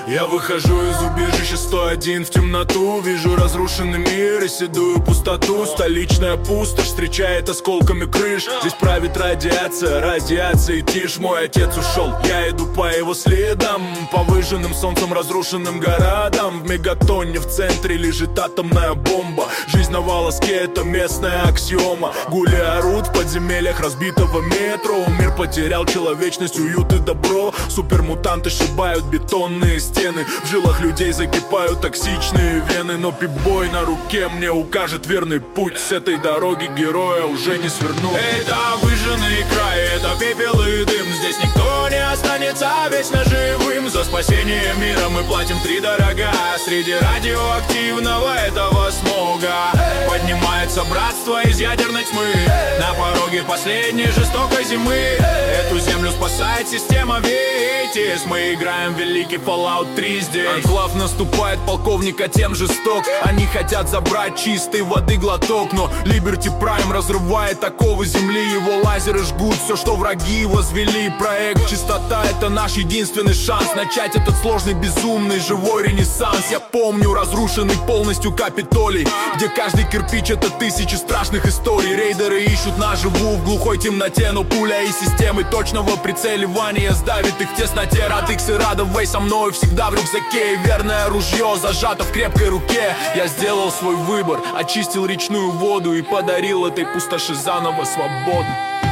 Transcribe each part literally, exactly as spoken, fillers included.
Я выхожу из убежища сто один в темноту. Вижу разрушенный мир и седую пустоту. Столичная пустошь встречает осколками крыш. Здесь правит радиация, радиация и тишь. Мой отец ушел, я иду по его следам. По выжженным солнцем разрушенным городам. В мегатонне в центре лежит атомная бомба. Жизнь на волоске — это местная аксиома. Гули орут в подземельях разбитого метро. Мир потерял человечность, уют и добро. Супермутанты сшибают бетонные стены. В жилах людей закипают токсичные вены. Но пип-бой на руке мне укажет верный путь. С этой дороги героя уже не свернуть. Это выжженный край, это пепел и дым. Здесь никто не останется вечно живым. За спасение мира мы платим втридорога. Среди радиоактивного этого смога поднимается братство из ядерной тьмы. На пороге последней жестокой зимы эту землю спасает система Витязь. Мы играем в великий Fallout три здесь. Анклав наступает, полковника тем жесток. Они хотят забрать чистой воды глоток. Но Liberty Prime разрывает оковы земли. Его лазеры жгут все, что враги возвели. Проект чистота — это наш единственный шанс начать этот сложный, безумный, живой ренессанс. Я помню разрушенный полностью Капитолий, где каждый кирпич — это тысячи страшных историй. Рейдеры ищут наживу в глухой темноте, но пуля из системы точного прицеливания сдавит их в тесноте. Радикс и Радовей со мной всегда в рюкзаке. И верное ружье зажато в крепкой руке. Я сделал свой выбор, очистил речную воду и подарил этой пустоши заново свободу.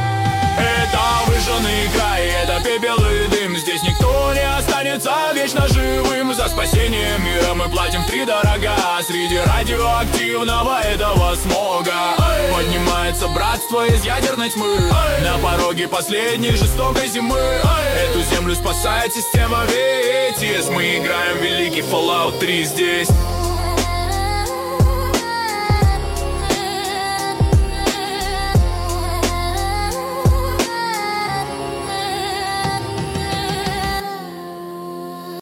Это выжженный край, это пепел и дым. Здесь никто не останется вечно живым. За спасение мира мы платим втридорога. Среди радиоактивного этого смога поднимается братство из ядерной тьмы. На пороге последней жестокой зимы эту землю спасает система Витязь. Мы играем в великий Fallout три здесь.